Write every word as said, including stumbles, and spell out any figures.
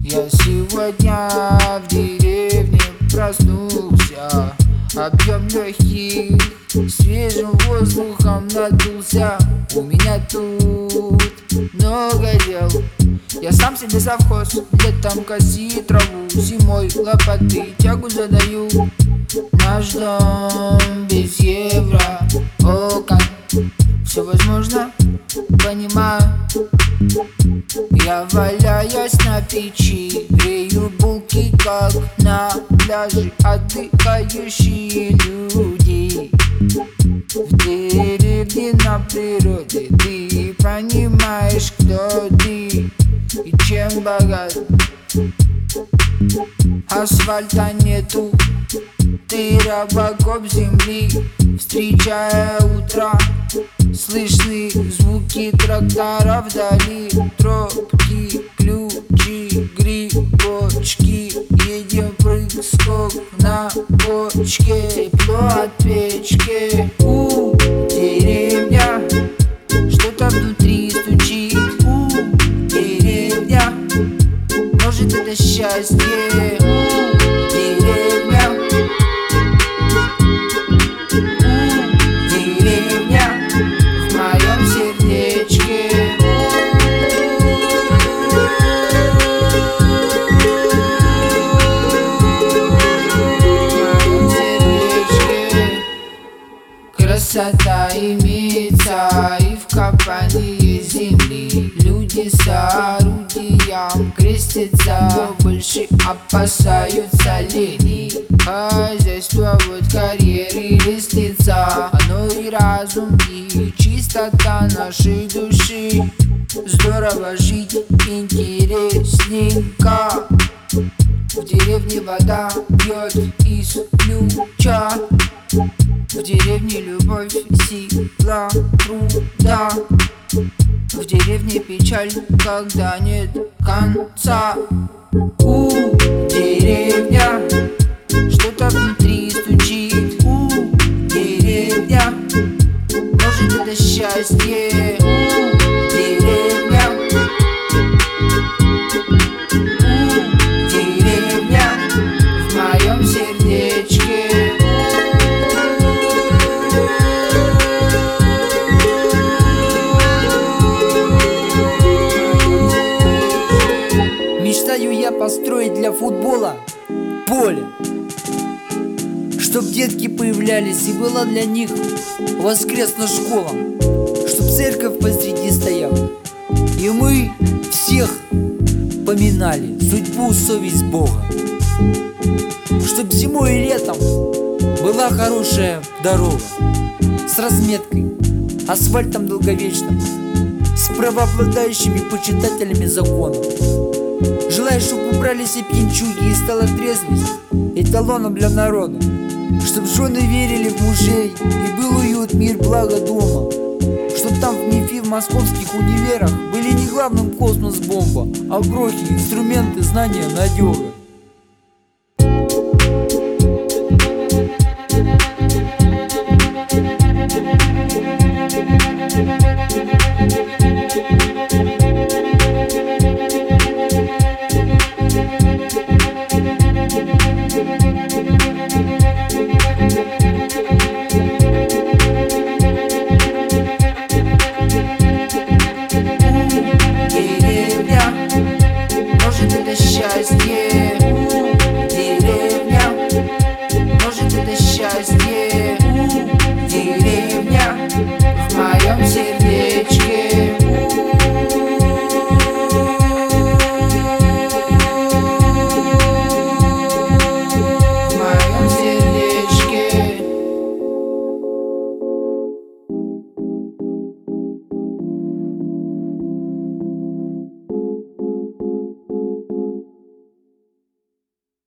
Я сегодня в деревне проснулся, объем легких свежим воздухом надулся. У меня тут много дел, я сам себе совхоз. Летом коси траву, зимой лопаты тягу задаю. Наш дом без евро, окон, все возможно, понимаю. Я валяюсь на печи, грею булки, как на пляже отдыхающие люди. В деревне на природе ты понимаешь, кто ты и чем богат. Асфальта нету, ты рабокоп земли. Встречая утро, слышны звуки трактора вдали. Тропки, ключи, грибочки, едем прыг-скок на бочке. Тепло от печки. У, деревня, что-то внутри стучит. У, деревня, может это счастье. У, деревня, у, деревня, в моем сердечке. Красота имеется и в копании земли. Люди с орудием крестятся, но больше опасаются лени. Хозяйство вот карьеры лестница, оно и разум, и чистота нашей души. Здорово жить, интересненько. В деревне вода бьет из ключа. В деревне любовь, сила труда. В деревне печаль, когда нет конца. У, деревня, что-то внутри стучит. У, деревня, может это счастье. У, деревня, у, деревня, в моем сердечке. Мечтаю я построить для футбола поле, чтоб детки появлялись и была для них воскресная школа, чтоб церковь посреди стояла, и мы всех поминали судьбу, совесть Бога, чтоб зимой и летом была хорошая дорога с разметкой, асфальтом долговечным, с правообладающими почитателями законов. Желаю, чтобы убрали все пьянчуги и стала трезвость эталоном для народа, чтоб жены верили в мужей и был уют, мир, благо дома, чтоб там в МИФИ, в московских универах были не главным космос-бомба, а крохи, инструменты, знания, надежа. Деревня, может это счастье.